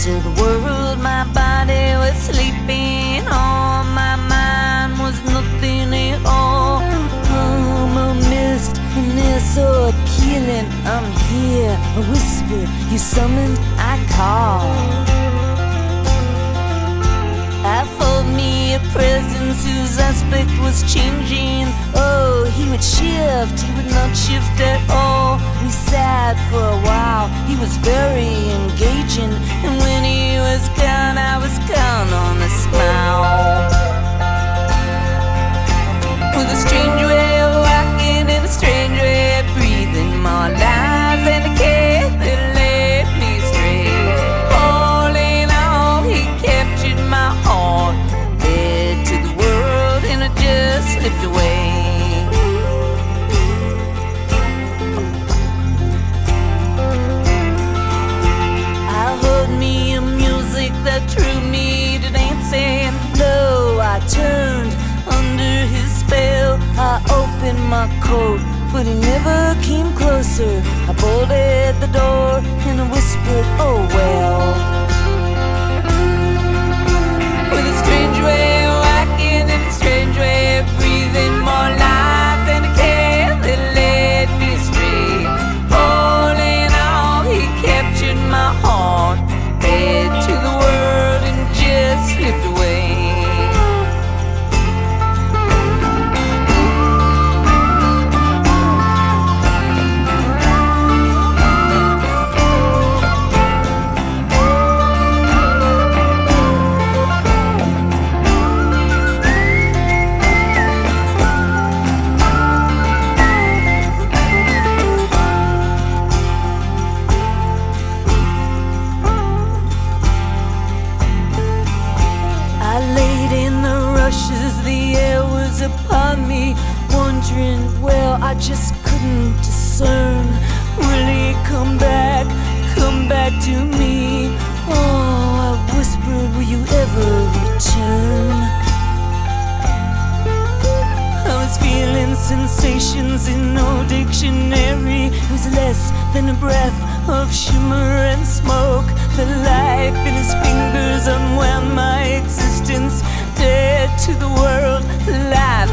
to the world. My body was sleeping on, my mind was nothing at all. I'm a mist and they're so appealing. I'm here, a whisper, you summoned, I call. I felt me a presence whose aspect was changing. Oh, he would shift, he would not shift at all. We sat for a while, he was very engaging. And when he was gone, I was gone on a smile. With a strange way of walking and a strange way of breathing, more lies and a care that led me astray. All in all, he captured my heart, led to the world, and I just slipped away. I heard me a music that drew me to dancing. Lo, I turned under his spell. I opened my coat, but he never came closer. I bolted the door and I whispered, oh well. With a strange way of walking and a strange way of breathing, more life than a care that led me astray. All in all, he captured my heart, led to the world and just slipped away. The air was upon me, wondering, well, I just couldn't discern. Will he come back to me? Oh, I whispered, will you ever return? I was feeling sensations in no dictionary. It was less than a breath of shimmer and smoke. The life in his fingers unwound my existence. Dead to the world, alive